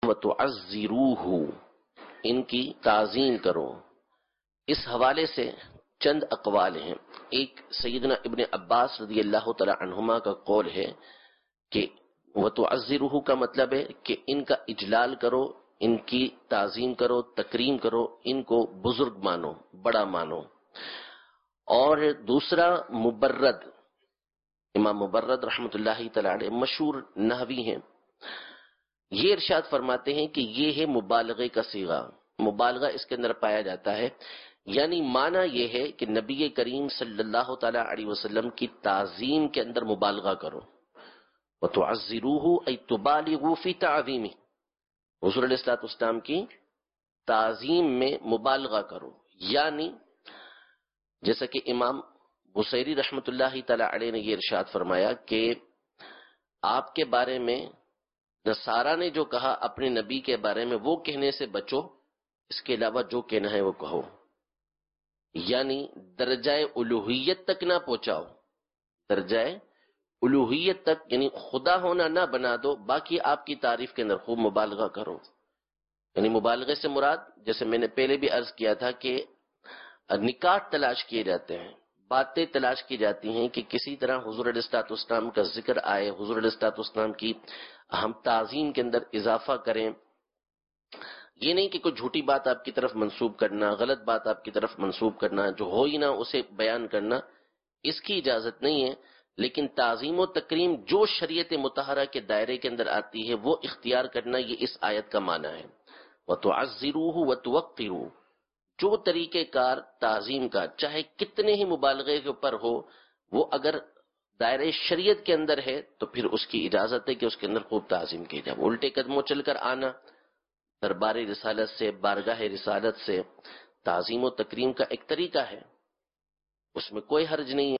وَتُعَزِّرُوهُ، ان کی تعظیم کرو۔ اس حوالے سے چند اقوال ہیں۔ ایک سیدنا ابن عباس رضی اللہ تعالی عنہما کا قول ہے کہ وَتُعَزِّرُوهُ کا مطلب ہے کہ ان کا اجلال کرو، ان کی تعظیم کرو، تکریم کرو، ان کو بزرگ مانو، بڑا مانو۔ اور دوسرا مبرد، امام مبرد رحمۃ اللہ تعالی علیہ مشہور نحوی ہیں، یہ ارشاد فرماتے ہیں کہ یہ ہے مبالغے کا صیغہ، مبالغہ اس کے اندر پایا جاتا ہے، یعنی معنی یہ ہے کہ نبی کریم صلی اللہ تعالی علیہ وسلم کی تعظیم کے اندر مبالغہ کرو۔ وَتُعَزِّرُوهُ أَيْ تُبَالِغُوا فِي تَعْظِيمِهِ، حضور علیہ الصلوۃ والسلام کی تعظیم میں مبالغہ کرو، یعنی جیسا کہ امام بصیری رحمۃ اللہ تعالی علیہ نے یہ ارشاد فرمایا کہ آپ کے بارے میں نصارہ نے جو کہا اپنے نبی کے بارے میں وہ کہنے سے بچو، اس کے علاوہ جو کہنا ہے وہ کہو، یعنی درجہ الوہیت تک نہ پہنچاؤ، درجہ الوہیت تک یعنی خدا ہونا نہ بنا دو، باقی آپ کی تعریف کے اندر خوب مبالغہ کرو۔ یعنی مبالغے سے مراد جیسے میں نے پہلے بھی عرض کیا تھا کہ نکات تلاش کیے جاتے ہیں، باتیں تلاش کی جاتی ہیں کہ کسی طرح حضور علیہ الصلوۃ والسلام کا ذکر آئے، حضور علیہ الصلوۃ والسلام کی ہم تعظیم کے اندر اضافہ کریں۔ یہ نہیں کہ کوئی جھوٹی بات آپ کی طرف منسوب کرنا، غلط بات آپ کی طرف منسوب کرنا، جو ہو ہی نہ اسے بیان کرنا، اس کی اجازت نہیں ہے، لیکن تعظیم و تکریم جو شریعت مطہرہ کے دائرے کے اندر آتی ہے وہ اختیار کرنا، یہ اس آیت کا معنی ہے۔ وَتُعَزِّرُوهُ وَتُوَقِّرُوهُ، جو طریقہ کار تعظیم کا چاہے کتنے ہی مبالغے کے اوپر ہو، وہ اگر دائرہ شریعت کے اندر ہے تو پھر اس کی اجازت ہے کہ اس کے اندر خوب تعظیم کی جائے۔ الٹے قدموں چل کر آنا، دربار رسالت سے، بارگاہ رسالت سے تعظیم و تکریم کا ایک طریقہ ہے، اس میں کوئی حرج نہیں ہے۔